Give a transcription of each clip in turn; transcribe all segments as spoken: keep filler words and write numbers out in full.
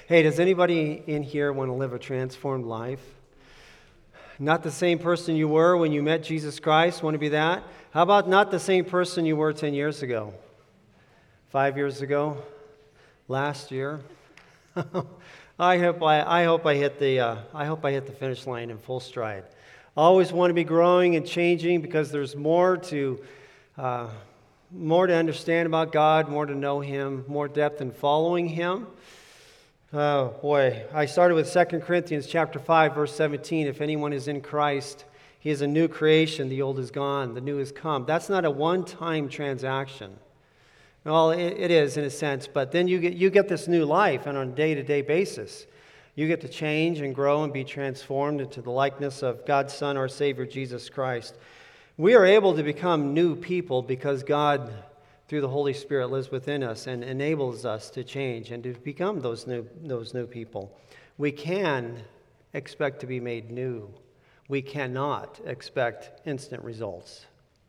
Hey, does anybody in here want to live a transformed life? Not the same person you were when you met Jesus Christ? Want to be that? How about not the same person you were ten years ago? Five years ago? Last year? I hope I, I hope I hit the uh, I hope I hit the finish line in full stride. I always want to be growing and changing because there's more to uh, more to understand about God, more to know Him, more depth in following Him. Oh boy, I started with Second Corinthians chapter five, verse seventeen. If anyone is in Christ, he is a new creation. The old is gone, the new has come. That's not a one-time transaction. Well, it, it is in a sense, but then you get you get this new life, and on a day-to-day basis, you get to change and grow and be transformed into the likeness of God's Son, our Savior, Jesus Christ. We are able to become new people because God, through the Holy Spirit, lives within us and enables us to change and to become those new those new people. We can expect to be made new. We cannot expect instant results.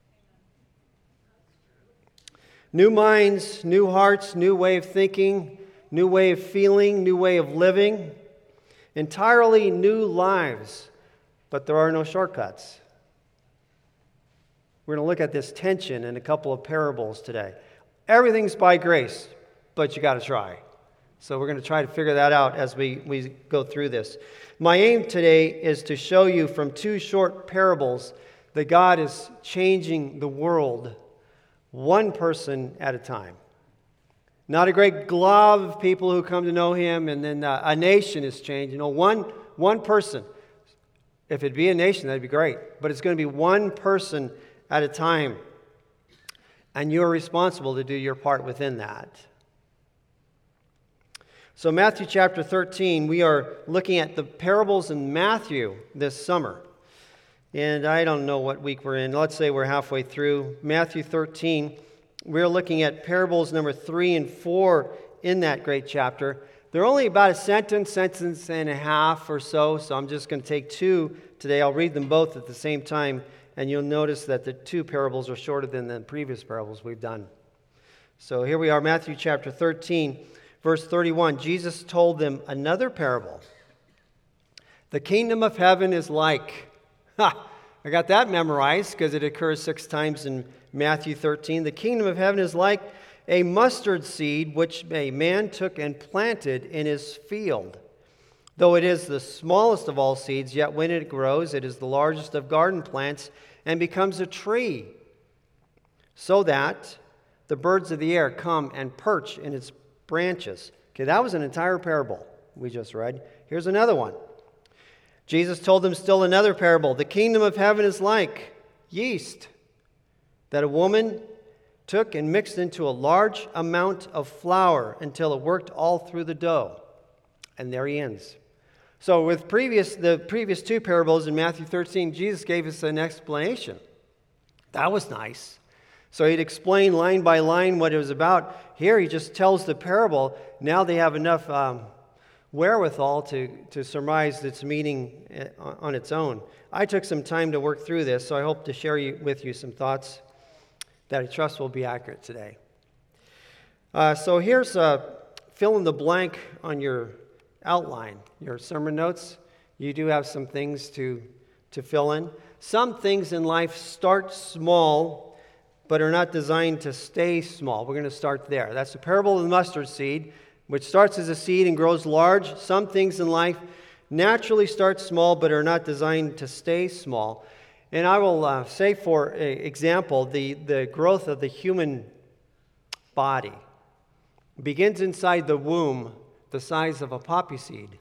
New minds, new hearts, new way of thinking, new way of feeling, new way of living, entirely new lives, but there are no shortcuts. We're going to look at this tension in a couple of parables today. Everything's by grace, but you got to try. So we're going to try to figure that out as we, we go through this. My aim today is to show you from two short parables that God is changing the world one person at a time. Not a great glob of people who come to know Him and then uh, a nation is changed. You know, one, one person. If it'd be a nation, that'd be great. But it's going to be one person at a time. And you're responsible to do your part within that. So Matthew chapter thirteen, we are looking at the parables in Matthew this summer. And I don't know what week we're in. Let's say we're halfway through. Matthew thirteen, we're looking at parables number three and four in that great chapter. They're only about a sentence, sentence and a half or so, so I'm just going to take two today. I'll read them both at the same time, and you'll notice that the two parables are shorter than the previous parables we've done. So here we are, Matthew chapter thirteen, verse thirty-one. Jesus told them another parable. The kingdom of heaven is like... Ha! I got that memorized because it occurs six times in Matthew thirteen. The kingdom of heaven is like a mustard seed which a man took and planted in his field. Though it is the smallest of all seeds, yet when it grows, it is the largest of garden plants and becomes a tree, so that the birds of the air come and perch in its branches. Okay, that was an entire parable we just read. Here's another one. Jesus told them still another parable. The kingdom of heaven is like yeast that a woman took and mixed into a large amount of flour until it worked all through the dough. And there he ends. So with previous the previous two parables in Matthew thirteen, Jesus gave us an explanation. That was nice. So he'd explain line by line what it was about. Here he just tells the parable. Now they have enough... Um, wherewithal to, to surmise its meaning on its own. I took some time to work through this, so I hope to share you, with you some thoughts that I trust will be accurate today. Uh, so here's a fill in the blank on your outline, your sermon notes. You do have some things to, to fill in. Some things in life start small, but are not designed to stay small. We're going to start there. That's the parable of the mustard seed, which starts as a seed and grows large. Some things in life naturally start small but are not designed to stay small. And I will uh, say, for example, the, the growth of the human body begins inside the womb the size of a poppy seed.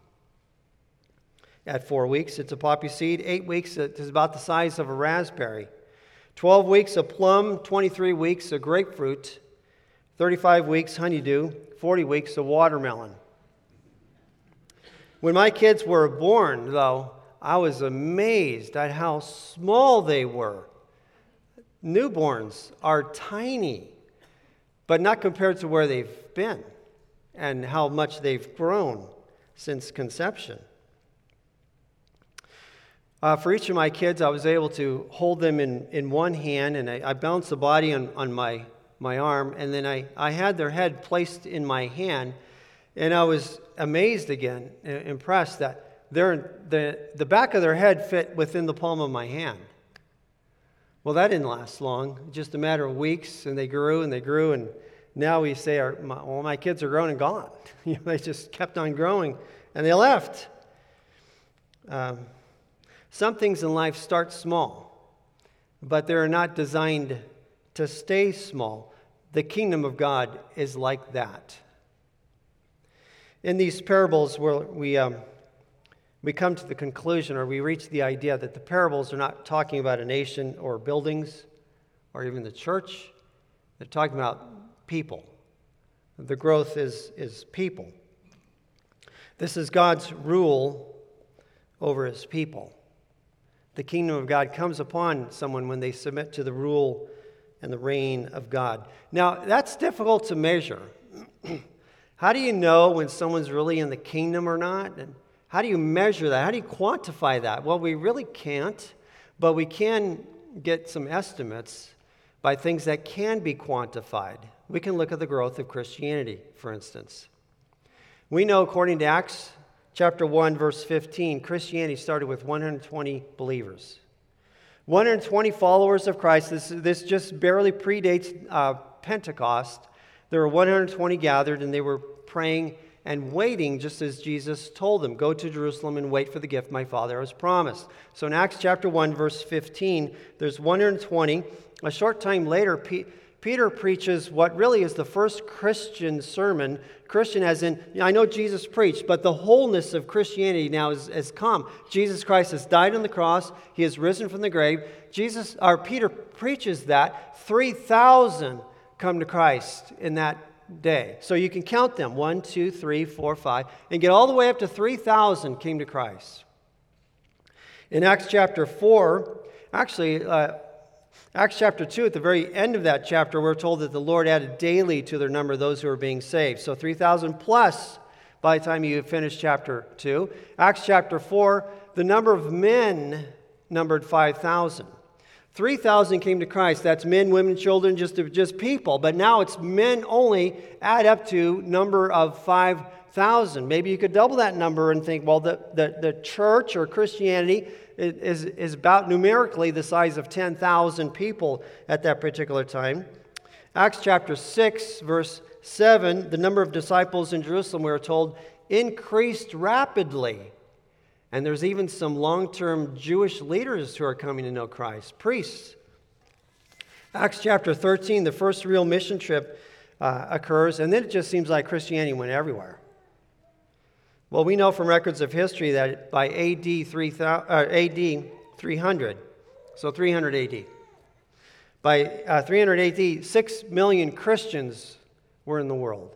At four weeks, it's a poppy seed. Eight weeks, it's about the size of a raspberry. Twelve weeks, a plum. Twenty-three weeks, a grapefruit. Thirty-five weeks, honeydew. Forty weeks, a watermelon. When my kids were born, though, I was amazed at how small they were. Newborns are tiny, but not compared to where they've been and how much they've grown since conception. Uh, for each of my kids, I was able to hold them in, in one hand, and I, I balanced the body on, on my, my arm, and then I, I had their head placed in my hand. And I was amazed again, impressed that their, the, the back of their head fit within the palm of my hand. Well, that didn't last long, just a matter of weeks, and they grew and they grew, and now we say, our, my, well, my kids are grown and gone. You know, they just kept on growing, and they left. Um, some things in life start small, but they're not designed to stay small. The kingdom of God is like that. In these parables, where we um, we come to the conclusion, or we reach the idea that the parables are not talking about a nation or buildings or even the church. They're talking about people. The growth is, is people. This is God's rule over his people. The kingdom of God comes upon someone when they submit to the rule and the reign of God. Now, that's difficult to measure. How do you know when someone's really in the kingdom or not? And how do you measure that? How do you quantify that? Well, we really can't, but we can get some estimates by things that can be quantified. We can look at the growth of Christianity, for instance. We know, according to Acts chapter one, verse fifteen, Christianity started with one hundred twenty believers. one hundred twenty followers of Christ. This, this just barely predates uh, Pentecost. There were one hundred twenty gathered, and they were praying and waiting, just as Jesus told them, go to Jerusalem and wait for the gift my Father has promised. So in Acts chapter one, verse fifteen, there's one hundred twenty. A short time later, P- Peter preaches what really is the first Christian sermon. Christian as in, you know, I know Jesus preached, but the wholeness of Christianity now is, has come. Jesus Christ has died on the cross. He has risen from the grave. Jesus, or Peter preaches that. three thousand come to Christ in that day. So you can count them. One, two, three, four, five. And get all the way up to three thousand came to Christ. In Acts chapter four, actually, uh, Acts chapter two, at the very end of that chapter, we're told that the Lord added daily to their number those who were being saved. So three thousand plus by the time you finish chapter two. Acts chapter four, the number of men numbered five thousand. three thousand came to Christ. That's men, women, children, just, just people. But now it's men only, add up to number of five thousand. Maybe you could double that number and think, well, the, the, the church or Christianity is, is about numerically the size of ten thousand people at that particular time. Acts chapter six, verse seven, the number of disciples in Jerusalem, we are told, increased rapidly. And there's even some long-term Jewish leaders who are coming to know Christ, priests. Acts chapter thirteen, the first real mission trip uh, occurs, and then it just seems like Christianity went everywhere. Well, we know from records of history that by A D three hundred, so three hundred A D, by uh, three hundred A D, six million Christians were in the world.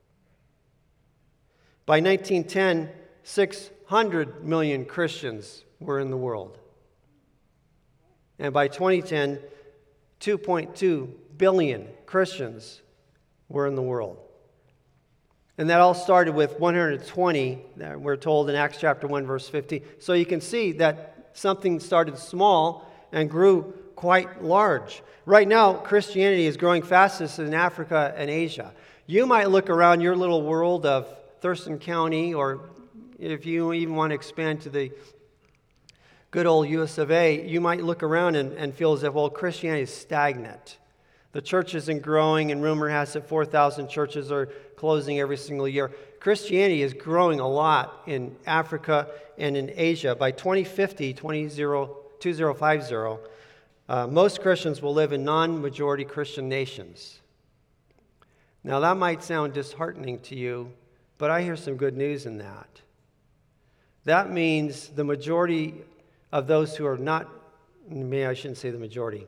By nineteen ten, six hundred million Christians were in the world. And by twenty ten, two point two billion Christians were in the world. And that all started with one hundred twenty, that we're told in Acts chapter one, verse fifteen. So you can see that something started small and grew quite large. Right now, Christianity is growing fastest in Africa and Asia. You might look around your little world of Thurston County, or if you even want to expand to the good old U S of A, you might look around and, and feel as if, well, Christianity is stagnant. The church isn't growing, and rumor has it four thousand churches are closing every single year. Christianity is growing a lot in Africa and in Asia. By twenty fifty, twenty fifty, uh, most Christians will live in non-majority Christian nations. Now, that might sound disheartening to you, but I hear some good news in that. That means the majority of those who are not, maybe I shouldn't say the majority.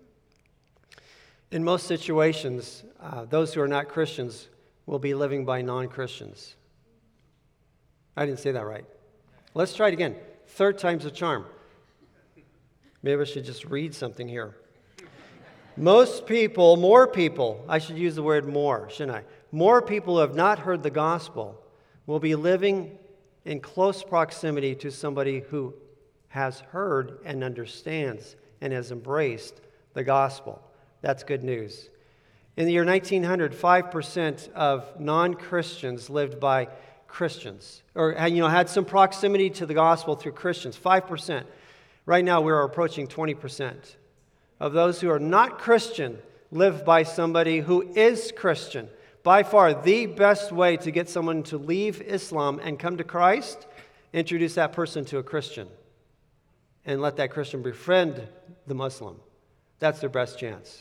In most situations, uh, those who are not Christians will be living by non-Christians. I didn't say that right. Let's try it again. Third time's a charm. Maybe I should just read something here. Most people, more people, I should use the word more, shouldn't I? More people who have not heard the gospel will be living in close proximity to somebody who has heard and understands and has embraced the gospel. That's good news. In the year nineteen hundred, five percent of non-Christians lived by Christians, or you know, had some proximity to the gospel through Christians, five percent. Right now, we're approaching twenty percent. Of those who are not Christian live by somebody who is Christian. By far, the best way to get someone to leave Islam and come to Christ, introduce that person to a Christian and let that Christian befriend the Muslim. That's their best chance.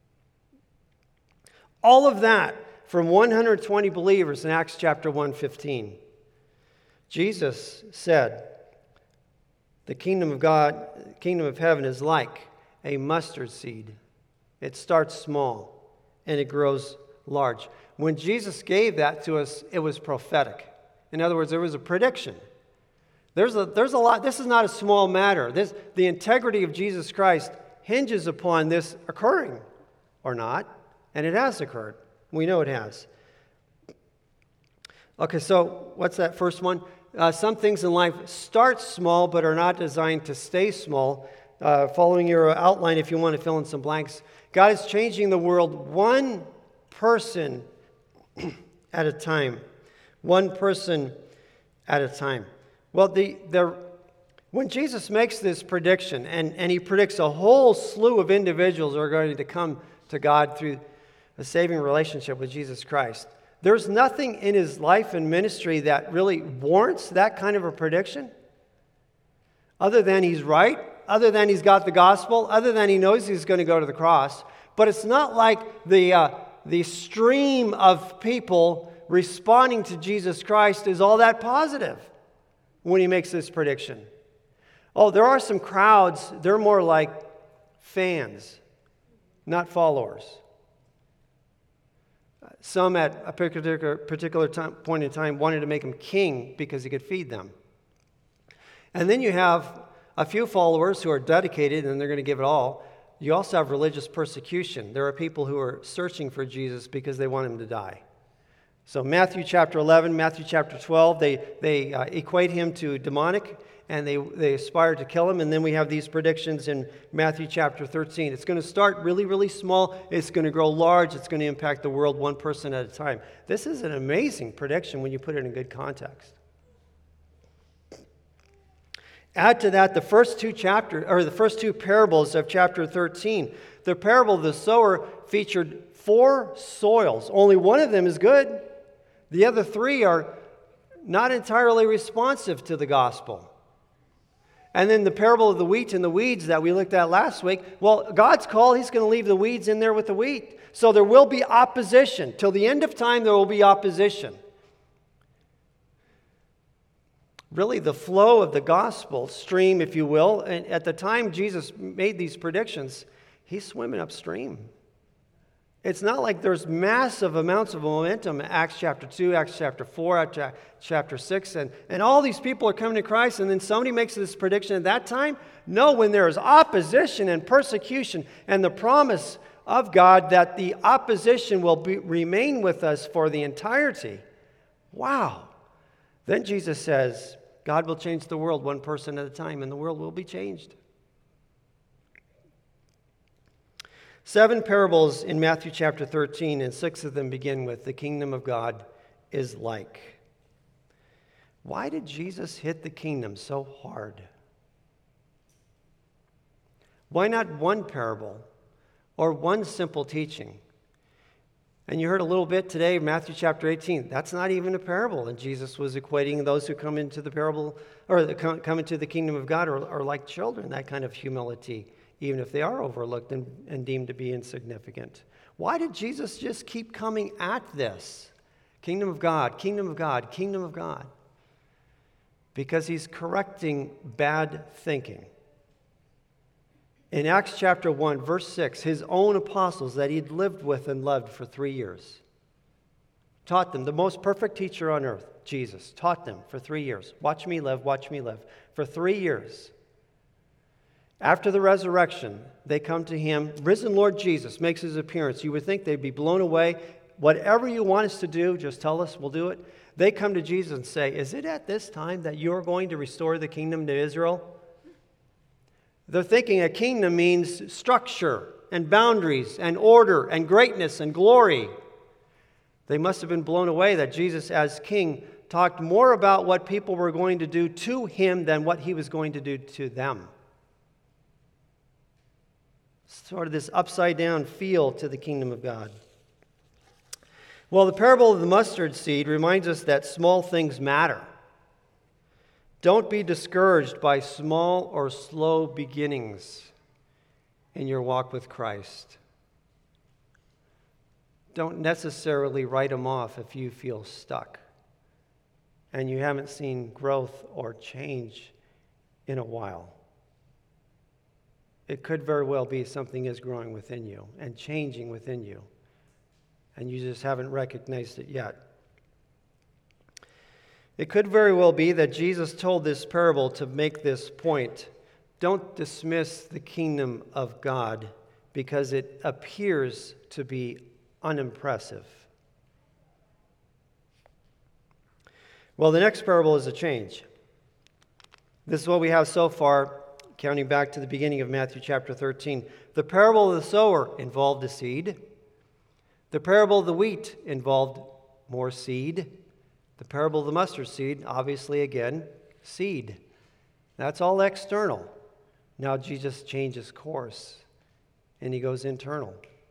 All of that from one hundred twenty believers in Acts chapter one fifteen. Jesus said, the kingdom of God, kingdom of heaven is like a mustard seed. It starts small and it grows large. When Jesus gave that to us, it was prophetic. In other words, there was a prediction. There's a, there's a lot. This is not a small matter. This, the integrity of Jesus Christ hinges upon this occurring or not. And it has occurred. We know it has. Okay, so what's that first one? Uh, some things in life start small but are not designed to stay small. Uh, following your outline, if you want to fill in some blanks, God is changing the world one person at a time. One person at a time. Well, the, the when Jesus makes this prediction, and, and he predicts a whole slew of individuals who are going to come to God through a saving relationship with Jesus Christ, there's nothing in his life and ministry that really warrants that kind of a prediction, other than he's right, other than he's got the gospel, other than he knows he's going to go to the cross. But it's not like the, uh, the stream of people responding to Jesus Christ is all that positive when he makes this prediction. Oh, there are some crowds, they're more like fans, not followers. Some at a particular, particular time, point in time wanted to make him king because he could feed them. And then you have a few followers who are dedicated and they're going to give it all. You also have religious persecution. There are people who are searching for Jesus because they want him to die. So Matthew chapter eleven, Matthew chapter twelve, they, they uh, equate him to demonic, and they, they aspire to kill him. And then we have these predictions in Matthew chapter thirteen. It's going to start really, really small. It's going to grow large. It's going to impact the world one person at a time. This is an amazing prediction when you put it in good context. Add to that the first two chapters, or the first two parables of chapter thirteen. The parable of the sower featured four soils. Only one of them is good. The other three are not entirely responsive to the gospel. And then the parable of the wheat and the weeds that we looked at last week, well, God's call, he's going to leave the weeds in there with the wheat. So there will be opposition. Till the end of time, there will be opposition. Really, the flow of the gospel stream, if you will, and at the time Jesus made these predictions, he's swimming upstream. It's not like there's massive amounts of momentum in Acts chapter two, Acts chapter four, Acts chapter six, and, and all these people are coming to Christ, and then somebody makes this prediction at that time. No, when there is opposition and persecution and the promise of God that the opposition will be, remain with us for the entirety. Wow. Then Jesus says, God will change the world one person at a time, and the world will be changed. Seven parables in Matthew chapter thirteen, and six of them begin with, the kingdom of God is like. Why did Jesus hit the kingdom so hard? Why not one parable or one simple teaching? And you heard a little bit today, Matthew chapter eighteen. That's not even a parable. And Jesus was equating those who come into the parable, or come, come into the kingdom of God, are, are like children, that kind of humility, even if they are overlooked and, and deemed to be insignificant. Why did Jesus just keep coming at this? Kingdom of God, kingdom of God, kingdom of God. Because he's correcting bad thinking. In Acts chapter one, verse six, his own apostles that he'd lived with and loved for three years, taught them, the most perfect teacher on earth, Jesus, taught them for three years. Watch me live, watch me live. For three years. After the resurrection, they come to him. Risen Lord Jesus makes his appearance. You would think they'd be blown away. Whatever you want us to do, just tell us, we'll do it. They come to Jesus and say, is it at this time that you're going to restore the kingdom to Israel? They're thinking a kingdom means structure and boundaries and order and greatness and glory. They must have been blown away that Jesus, as king, talked more about what people were going to do to him than what he was going to do to them. Sort of this upside-down feel to the kingdom of God. Well, the parable of the mustard seed reminds us that small things matter. Don't be discouraged by small or slow beginnings in your walk with Christ. Don't necessarily write them off if you feel stuck and you haven't seen growth or change in a while. It could very well be something is growing within you and changing within you, and you just haven't recognized it yet. It could very well be that Jesus told this parable to make this point. Don't dismiss the kingdom of God because it appears to be unimpressive. Well, the next parable is a change. This is what we have so far, counting back to the beginning of Matthew chapter thirteen. The parable of the sower involved a seed. The parable of the wheat involved more seed. The parable of the mustard seed, obviously, again, seed. That's all external. Now Jesus changes course, and he goes internal.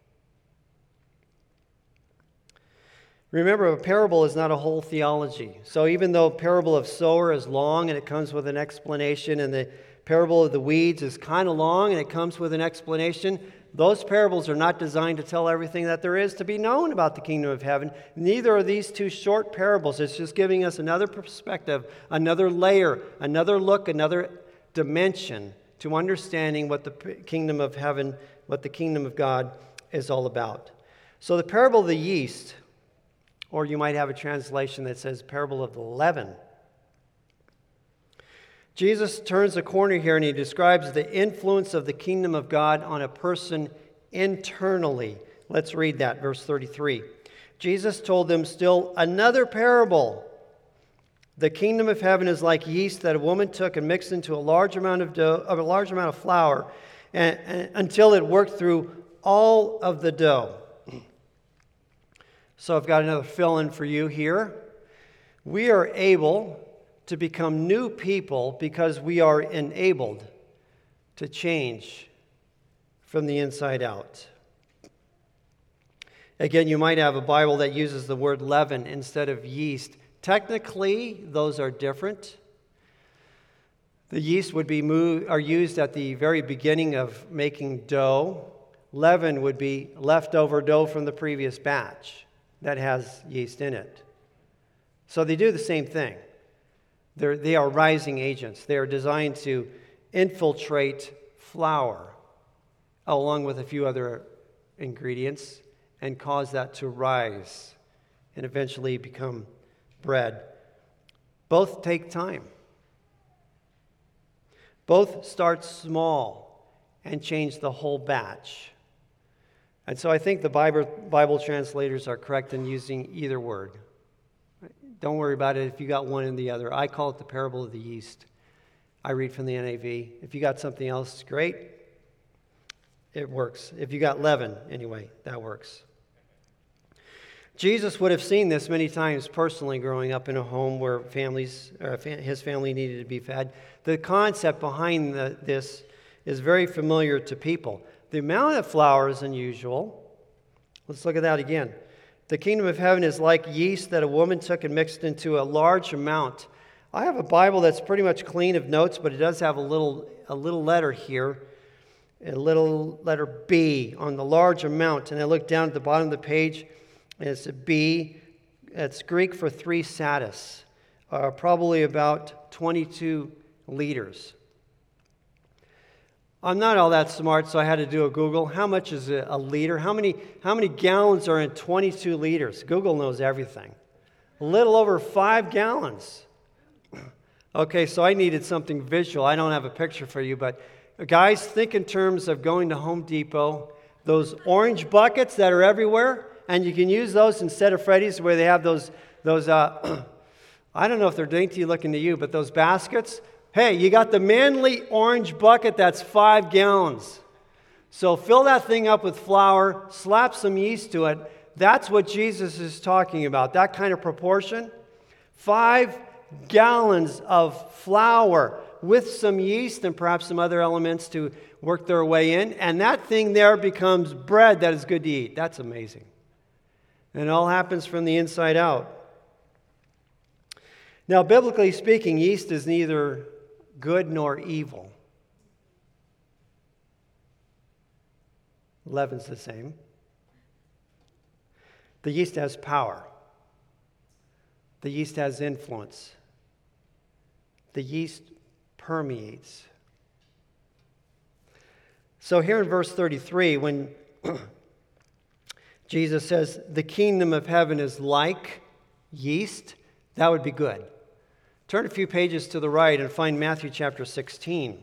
Remember, a parable is not a whole theology. So even though parable of sower is long and it comes with an explanation, and the parable of the weeds is kind of long and it comes with an explanation, those parables are not designed to tell everything that there is to be known about the kingdom of heaven. Neither are these two short parables. It's just giving us another perspective, another layer, another look, another dimension to understanding what the kingdom of heaven, what the kingdom of God is all about. So the parable of the yeast, or you might have a translation that says parable of the leaven. Jesus turns a corner here and he describes the influence of the kingdom of God on a person internally. Let's read that, verse thirty-three. Jesus told them still another parable. The kingdom of heaven is like yeast that a woman took and mixed into a large amount of dough, of a large amount of flour, and, and, until it worked through all of the dough. So I've got another fill-in for you here. We are able to become new people because we are enabled to change from the inside out. Again, you might have a Bible that uses the word leaven instead of yeast. Technically, those are different. The yeast would be moved, are used at the very beginning of making dough. Leaven would be leftover dough from the previous batch that has yeast in it. So they do the same thing. They're, they are rising agents. They are designed to infiltrate flour along with a few other ingredients and cause that to rise and eventually become bread. Both take time. Both start small and change the whole batch. And so I think the Bible, Bible translators are correct in using either word. Don't worry about it if you got one and the other. I call it the parable of the yeast. I read from the N A V. If you got something else, great. It works. If you got leaven, anyway, that works. Jesus would have seen this many times personally growing up in a home where families, or his family needed to be fed. The concept behind the, this is very familiar to people. The amount of flour is unusual. Let's look at that again. The kingdom of heaven is like yeast that a woman took and mixed into a large amount. I have a Bible that's pretty much clean of notes, but it does have a little a little letter here, a little letter B on the large amount. And I look down at the bottom of the page, and it's a B. It's Greek for three satis, uh, probably about twenty-two liters. I'm not all that smart, so I had to do a Google. How much is a, a liter? How many, how many gallons are in twenty-two liters? Google knows everything. A little over five gallons. Okay, so I needed something visual. I don't have a picture for you, but guys, think in terms of going to Home Depot. Those orange buckets that are everywhere, and you can use those instead of Freddy's where they have those, those uh, I don't know if they're dainty looking to you, but those baskets. Hey, you got the manly orange bucket that's five gallons. So fill that thing up with flour, slap some yeast to it. That's what Jesus is talking about, that kind of proportion. Five gallons of flour with some yeast and perhaps some other elements to work their way in. And that thing there becomes bread that is good to eat. That's amazing. And it all happens from the inside out. Now, biblically speaking, yeast is neither good nor evil. Leaven's the same. The yeast has power. The yeast has influence. The yeast permeates. So here in verse thirty-three, when Jesus says, the kingdom of heaven is like yeast, that would be good. Turn a few pages to the right and find Matthew chapter sixteen.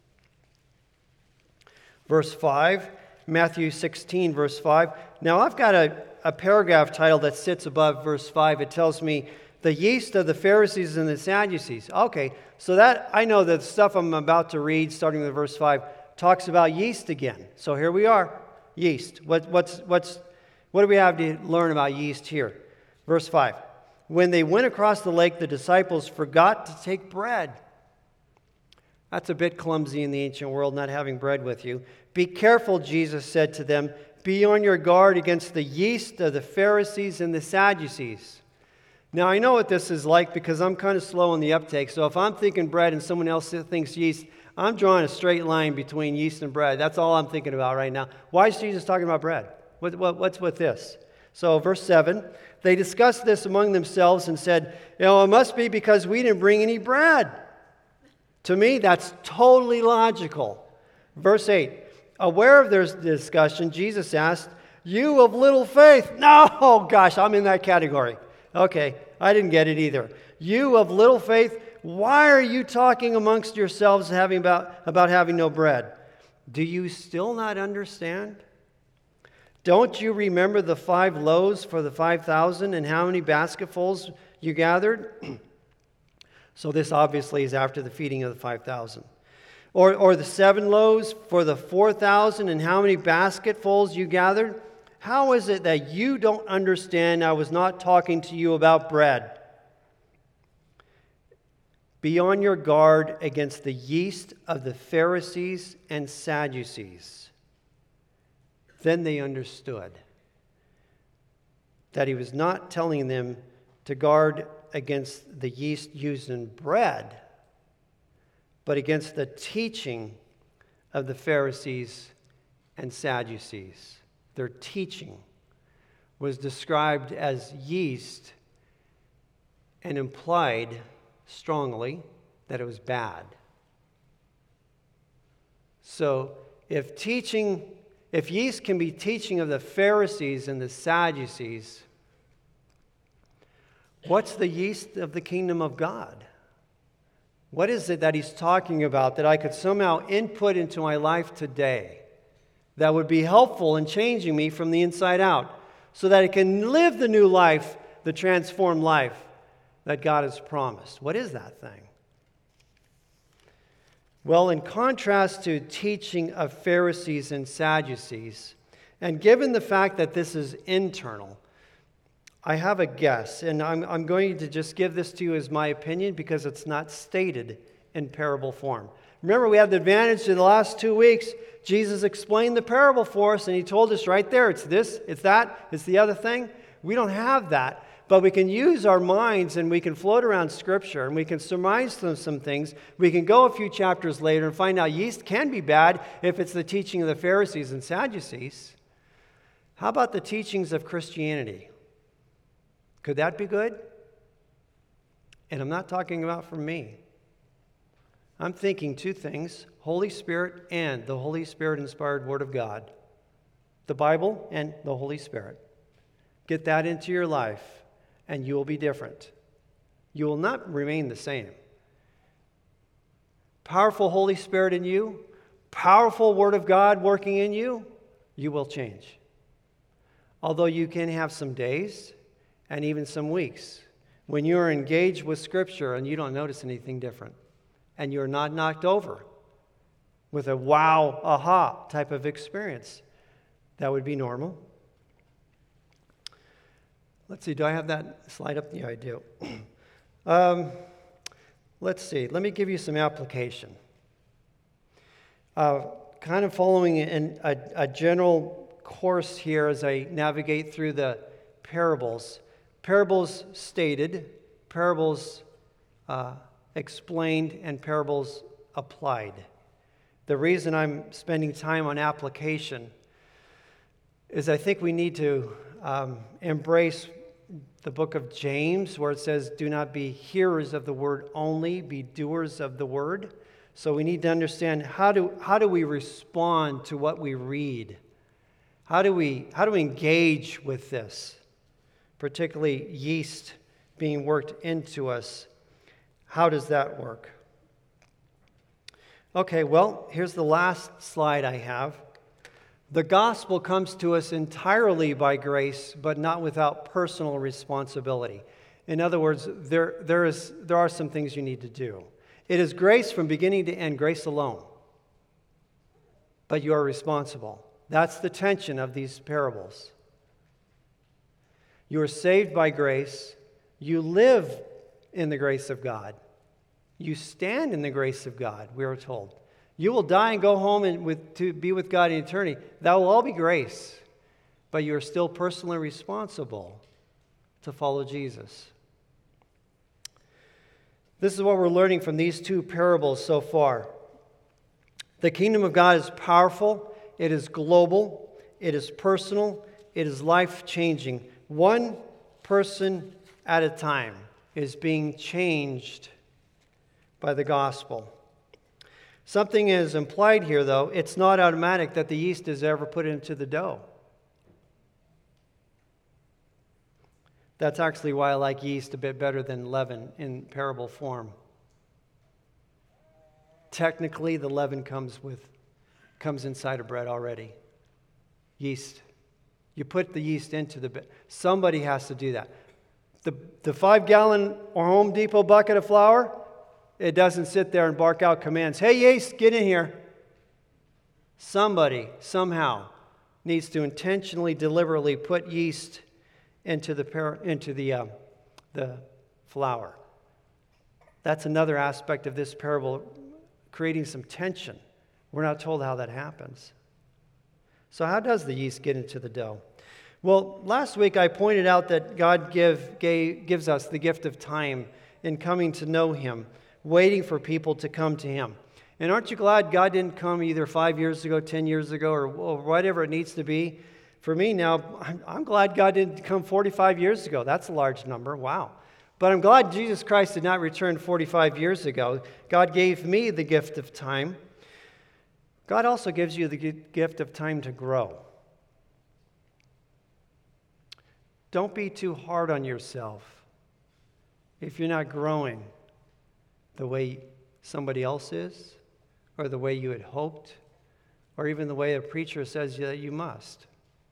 Verse five, Matthew sixteen, verse five. Now I've got a, a paragraph title that sits above verse five. It tells me, the yeast of the Pharisees and the Sadducees. Okay, so that, I know that the stuff I'm about to read, starting with verse five, talks about yeast again. So here we are, yeast. What, what's, what's, what do we have to learn about yeast here? Verse five. When they went across the lake, the disciples forgot to take bread. That's a bit clumsy in the ancient world, not having bread with you. Be careful, Jesus said to them. Be on your guard against the yeast of the Pharisees and the Sadducees. Now, I know what this is like because I'm kind of slow on the uptake. So if I'm thinking bread and someone else thinks yeast, I'm drawing a straight line between yeast and bread. That's all I'm thinking about right now. Why is Jesus talking about bread? What, what, what's with this? So verse seven, they discussed this among themselves and said, you know, it must be because we didn't bring any bread. To me, that's totally logical. Verse eight, aware of their discussion, Jesus asked, you of little faith. No, oh gosh, I'm in that category. Okay, I didn't get it either. You of little faith, why are you talking amongst yourselves having about, about having no bread? Do you still not understand? Don't you remember the five loaves for the five thousand and how many basketfuls you gathered? So this obviously is after the feeding of the five thousand. Or, or the seven loaves for the four thousand and how many basketfuls you gathered? How is it that you don't understand I was not talking to you about bread? Be on your guard against the yeast of the Pharisees and Sadducees. Then they understood that he was not telling them to guard against the yeast used in bread, but against the teaching of the Pharisees and Sadducees. Their teaching was described as yeast and implied strongly that it was bad. So if teaching, if yeast can be teaching of the Pharisees and the Sadducees, what's the yeast of the kingdom of God? What is it that he's talking about that I could somehow input into my life today that would be helpful in changing me from the inside out so that I can live the new life, the transformed life that God has promised? What is that thing? Well, in contrast to teaching of Pharisees and Sadducees, and given the fact that this is internal, I have a guess, and I'm, I'm going to just give this to you as my opinion because it's not stated in parable form. Remember, we had the advantage in the last two weeks. Jesus explained the parable for us, and he told us right there, it's this, it's that, it's the other thing. We don't have that, but we can use our minds, and we can float around Scripture, and we can surmise some, some things. We can go a few chapters later and find out yeast can be bad if it's the teaching of the Pharisees and Sadducees. How about the teachings of Christianity? Could that be good? And I'm not talking about from me. I'm thinking two things, Holy Spirit and the Holy Spirit-inspired Word of God. The Bible and the Holy Spirit. Get that into your life, and you will be different. You will not remain the same. Powerful Holy Spirit in you, powerful Word of God working in you, you will change. Although you can have some days and even some weeks when you are engaged with Scripture and you don't notice anything different, and you're not knocked over. with a wow, aha type of experience. That would be normal. Let's see, do I have that slide up? Yeah, I do. um, let's see, let me give you some application. Uh, kind of following in a, a general course here as I navigate through the parables. Parables stated, parables uh, explained, and parables applied. The reason I'm spending time on application is I think we need to um, embrace the book of James, where it says, do not be hearers of the word only, be doers of the word. So we need to understand how do, how do we respond to what we read? How do we, how do we engage with this? Particularly yeast being worked into us. How does that work? Okay, well, here's the last slide I have. The gospel comes to us entirely by grace, but not without personal responsibility. In other words, there, there, is, there are some things you need to do. It is grace from beginning to end, grace alone. But you are responsible. That's the tension of these parables. You are saved by grace. You live in the grace of God. You stand in the grace of God, we are told. You will die and go home and with, to be with God in eternity. That will all be grace. But you are still personally responsible to follow Jesus. This is what we're learning from these two parables so far. The kingdom of God is powerful. It is global. It is personal. It is life-changing. One person at a time is being changed by the gospel. Something is implied here, though. It's not automatic that the yeast is ever put into the dough. That's actually why I like yeast a bit better than leaven in parable form. Technically, the leaven comes with comes inside of bread already. Yeast. You put the yeast into the bread. Somebody has to do that. The, the five-gallon or Home Depot bucket of flour, it doesn't sit there and bark out commands. Hey, yeast, get in here. Somebody, somehow, needs to intentionally, deliberately put yeast into the par- into the uh, the flour. That's another aspect of this parable, creating some tension. We're not told how that happens. So how does the yeast get into the dough? Well, last week I pointed out that God give, gave, gives us the gift of time in coming to know Him, waiting for people to come to Him. And aren't you glad God didn't come either five years ago, ten years ago, or, or whatever it needs to be? For me now, I'm, I'm glad God didn't come forty-five years ago. That's a large number. Wow. But I'm glad Jesus Christ did not return forty-five years ago. God gave me the gift of time. God also gives you the gift of time to grow. Don't be too hard on yourself if you're not growing the way somebody else is, or the way you had hoped, or even the way a preacher says that you must.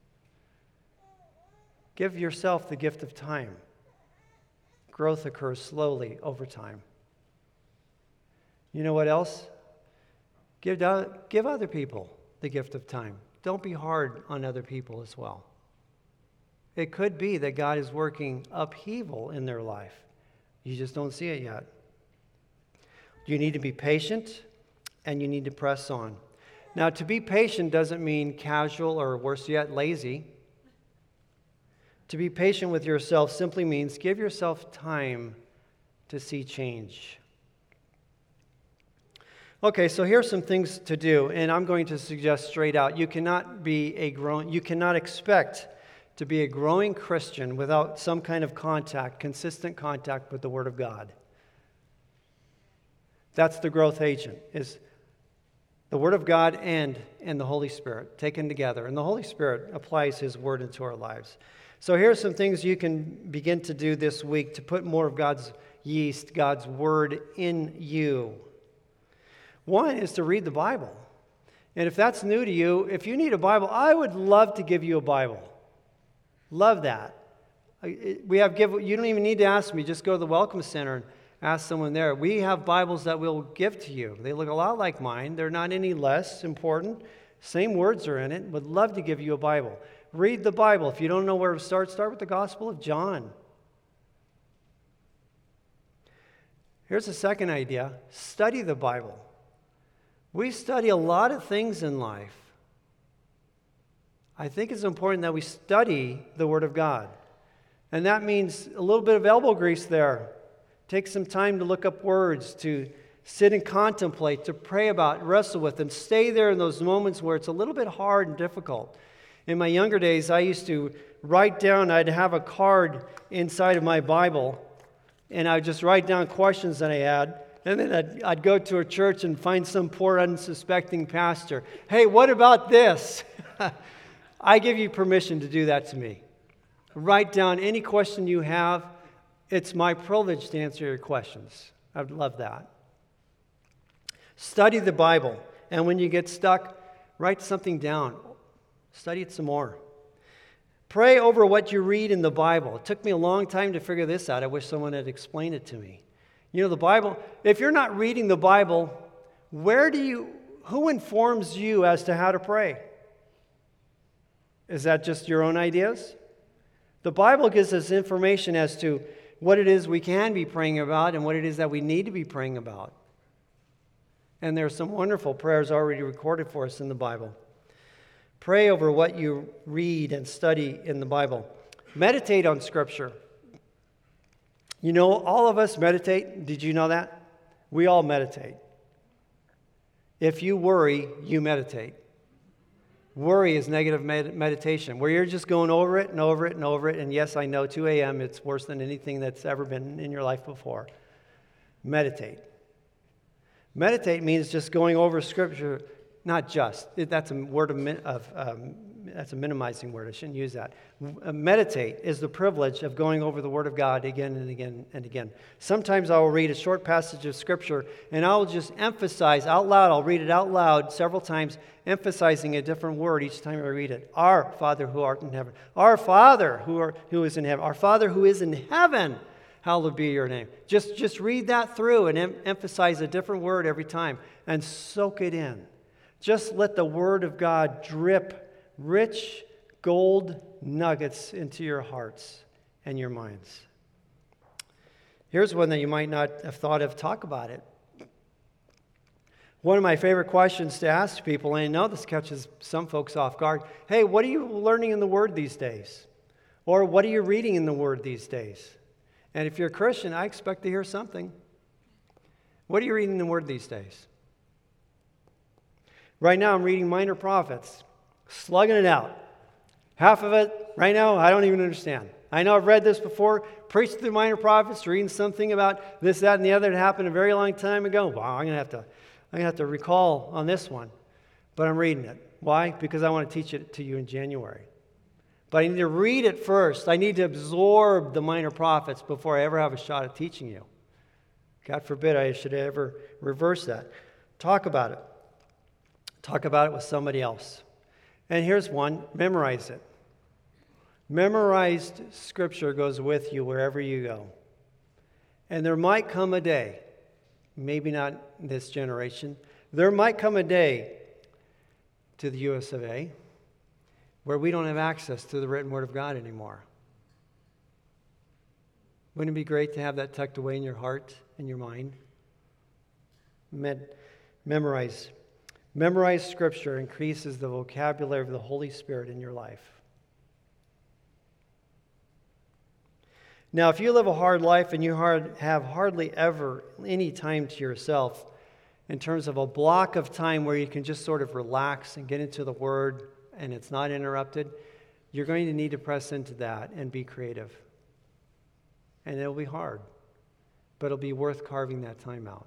Give yourself the gift of time. Growth occurs slowly over time. You know what else? Give, give other people the gift of time. Don't be hard on other people as well. It could be that God is working upheaval in their life. You just don't see it yet. You need to be patient, and you need to press on. Now, to be patient doesn't mean casual or, worse yet, lazy. To be patient with yourself simply means give yourself time to see change. Okay, so here's some things to do, and I'm going to suggest straight out. You cannot be a growing, you cannot expect to be a growing Christian without some kind of contact, consistent contact with the Word of God. That's the growth agent, is the Word of God and, and the Holy Spirit taken together. And the Holy Spirit applies His Word into our lives. So here's some things you can begin to do this week to put more of God's yeast, God's Word in you. One is to read the Bible. And if that's new to you, if you need a Bible, I would love to give you a Bible. Love that. We have give. You don't even need to ask me. Just go to the Welcome Center, ask someone there. We have Bibles that we'll give to you. They look a lot like mine. They're not any less important. Same words are in it. Would love to give you a Bible. Read the Bible. If you don't know where to start, start with the Gospel of John. Here's a second idea. Study the Bible. We study a lot of things in life. I think it's important that we study the Word of God. And that means a little bit of elbow grease there. Take some time to look up words, to sit and contemplate, to pray about, wrestle with, and stay there in those moments where it's a little bit hard and difficult. In my younger days, I used to write down, I'd have a card inside of my Bible, and I'd just write down questions that I had, and then I'd, I'd go to a church and find some poor unsuspecting pastor. Hey, what about this? I give you permission to do that to me. Write down any question you have. It's my privilege to answer your questions. I'd love that. Study the Bible, and when you get stuck, write something down. Study it some more. Pray over what you read in the Bible. It took me a long time to figure this out. I wish someone had explained it to me. You know, the Bible, if you're not reading the Bible, where do you, who informs you as to how to pray? Is that just your own ideas? The Bible gives us information as to what it is we can be praying about and what it is that we need to be praying about. And there are some wonderful prayers already recorded for us in the Bible. Pray over what you read and study in the Bible. Meditate on Scripture. You know, all of us meditate. Did you know that? We all meditate. If you worry, you meditate. Worry is negative med- meditation, where you're just going over it and over it and over it. And yes, I know two a.m. it's worse than anything that's ever been in your life before. Meditate. Meditate means just going over Scripture, not just. That's a word of, of um, that's a minimizing word. I shouldn't use that. Meditate is the privilege of going over the Word of God again and again and again. Sometimes I will read a short passage of Scripture, and I will just emphasize out loud. I'll read it out loud several times, emphasizing a different word each time I read it. Our Father who art in heaven. Our Father who, are, who is in heaven. Our Father who is in heaven. Hallowed be your name. Just, just read that through and em- emphasize a different word every time and soak it in. Just let the Word of God drip rich gold nuggets into your hearts and your minds. Here's one that you might not have thought of. Talk about it. One of my favorite questions to ask people, and I know this catches some folks off guard. Hey, what are you learning in the Word these days? Or what are you reading in the Word these days? And if you're a Christian, I expect to hear something. What are you reading in the Word these days? Right now, I'm reading Minor Prophets, slugging it out. Half of it, right now, I don't even understand. I know I've read this before, preached through Minor Prophets, reading something about this, that, and the other that happened a very long time ago. Wow, I'm going to have to, I'm going to have to recall on this one. But I'm reading it. Why? Because I want to teach it to you in January. But I need to read it first. I need to absorb the Minor Prophets before I ever have a shot at teaching you. God forbid I should ever reverse that. Talk about it. Talk about it with somebody else. And here's one. Memorize it. Memorized Scripture goes with you wherever you go. And there might come a day, maybe not this generation, there might come a day to the U S of A where we don't have access to the written Word of God anymore. Wouldn't it be great to have that tucked away in your heart and your mind? Med- memorize. Memorize Scripture increases the vocabulary of the Holy Spirit in your life. Now, if you live a hard life and you hard, have hardly ever any time to yourself in terms of a block of time where you can just sort of relax and get into the Word and it's not interrupted, you're going to need to press into that and be creative. And it'll be hard, but it'll be worth carving that time out.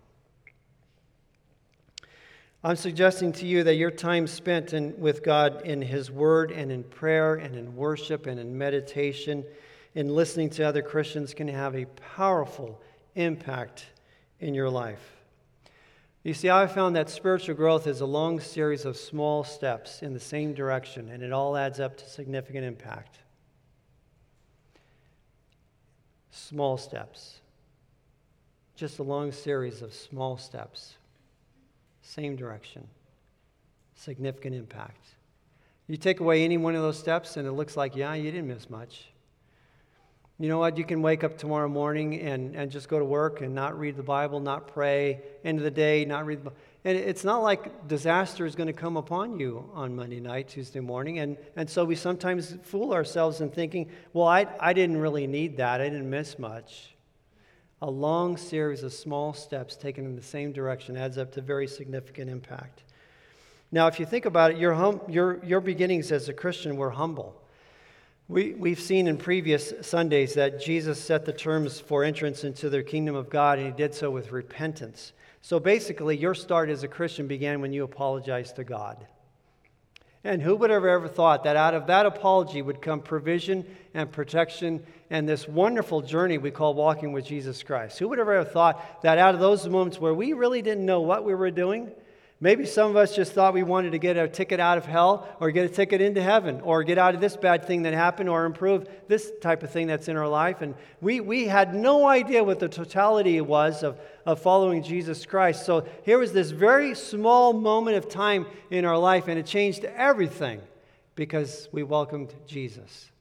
I'm suggesting to you that your time spent in, with God in His Word and in prayer and in worship and in meditation, in listening to other Christians, can have a powerful impact in your life. You see, I've found that spiritual growth is a long series of small steps in the same direction, and it all adds up to significant impact. Small steps. just a long series of small steps. Same direction. Significant impact. You take away any one of those steps and it looks like, yeah, you didn't miss much. You know what? You can wake up tomorrow morning and, and just go to work and not read the Bible, not pray. End of the day, not read the Bible. And it's not like disaster is going to come upon you on Monday night, Tuesday morning. And, and so we sometimes fool ourselves in thinking, well, I, I didn't really need that. I didn't miss much. A long series of small steps taken in the same direction adds up to very significant impact. Now, if you think about it, your, hum, your, your beginnings as a Christian were humble. We, we've seen in previous Sundays that Jesus set the terms for entrance into the kingdom of God, and he did so with repentance. So basically, your start as a Christian began when you apologized to God. And who would have ever thought that out of that apology would come provision and protection and this wonderful journey we call walking with Jesus Christ? Who would have ever thought that out of those moments where we really didn't know what we were doing, maybe some of us just thought we wanted to get a ticket out of hell or get a ticket into heaven or get out of this bad thing that happened or improve this type of thing that's in our life. And we, we had no idea what the totality was of, of following Jesus Christ. So here was this very small moment of time in our life, and it changed everything because we welcomed Jesus.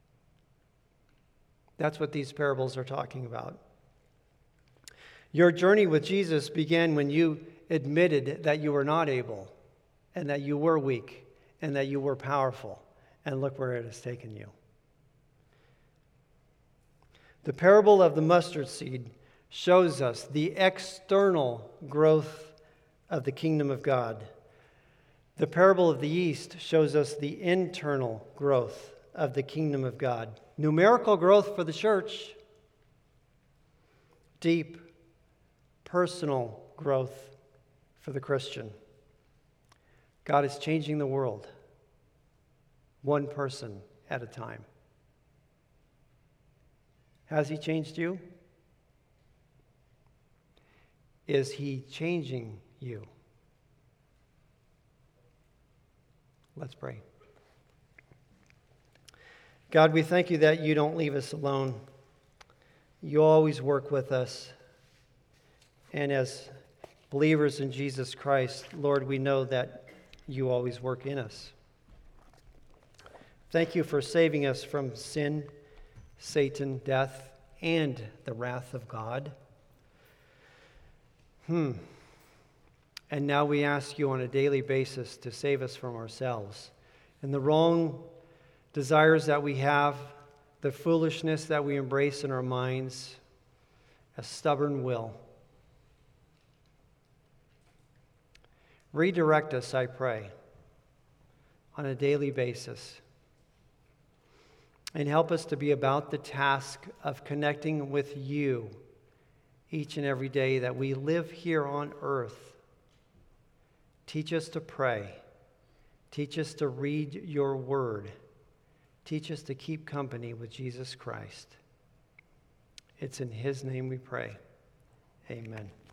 That's what these parables are talking about. Your journey with Jesus began when you admitted that you were not able and that you were weak and that you were powerful. And look where it has taken you. The parable of the mustard seed shows us the external growth of the kingdom of God. The parable of the yeast shows us the internal growth of the kingdom of God. Numerical growth for the church. Deep, personal growth for the Christian. God is changing the world, one person at a time. Has he changed you? Is he changing you? Let's pray. God, we thank you that you don't leave us alone. You always work with us. And as believers in Jesus Christ, Lord, we know that you always work in us. Thank you for saving us from sin, Satan, death, and the wrath of God. Hmm. And now we ask you on a daily basis to save us from ourselves and the wrong desires that we have, the foolishness that we embrace in our minds, a stubborn will. Redirect us, I pray, on a daily basis. And help us to be about the task of connecting with you each and every day that we live here on earth. Teach us to pray. Teach us to read your word. Teach us to keep company with Jesus Christ. It's in his name we pray. Amen.